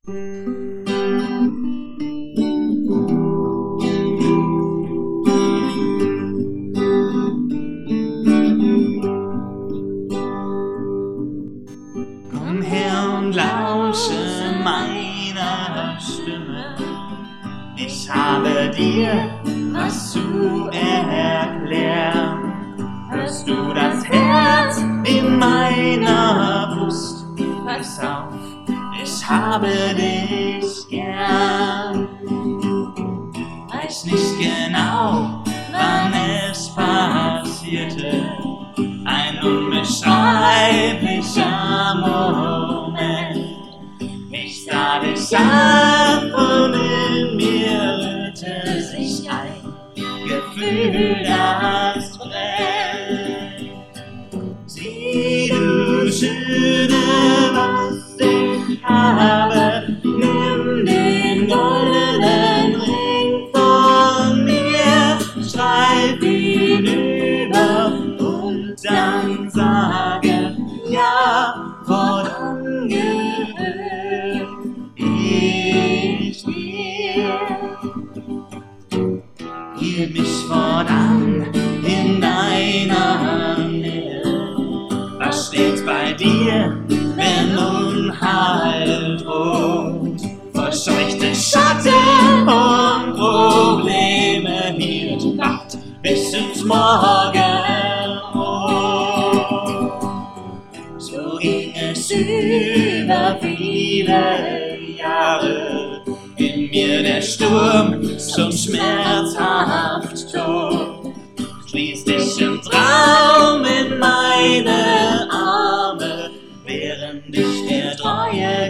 Komm her und lausche meiner Stimme. Ich habe dir was zu erklären. Hörst du das Herz in meiner Brust? Pass auf, ich habe dich gern. Weiß nicht genau, wann es passierte. Ein unbeschreiblicher Moment. Ich sah dich an und in mir rührte sich ein Gefühl, das brennt. Sieh, du Schöne, was ich habe, nimm den goldenen Ring von mir, streif ihn über und dann sage, ja, fortan gehör ich dir. Hielt mich fortan in deiner Nähe. Was steht bei dir, wenn Unheil droht? Verscheuchte Schatten und Probleme hielt Nacht bis ins Morgenrot. So ging es über viele Jahre, in mir der Sturm so schmerzhaft tobt. Schließ dich im Traum in meine Arme, während dich der Treue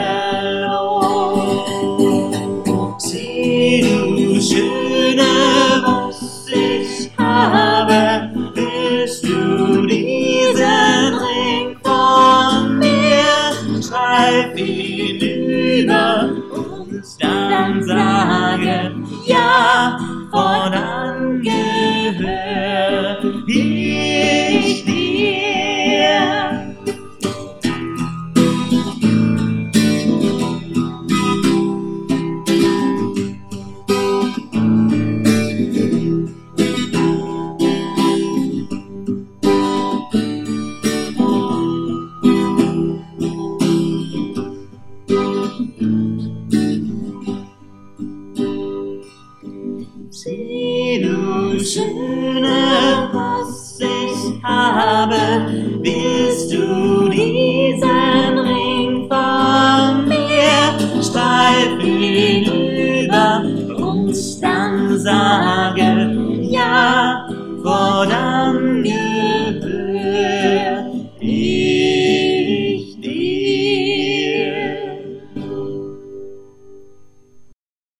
gelobt. Sieh, du Schöne, was ich habe, willst du diesen Ring von mir? Streif ihn über uns, dann sage, ja, fortan gehör ich dir. Sieh, du Schöne, was ich habe, willst du diesen Ring von mir? Streif ihn über uns, dann sage, ja, fortan gehör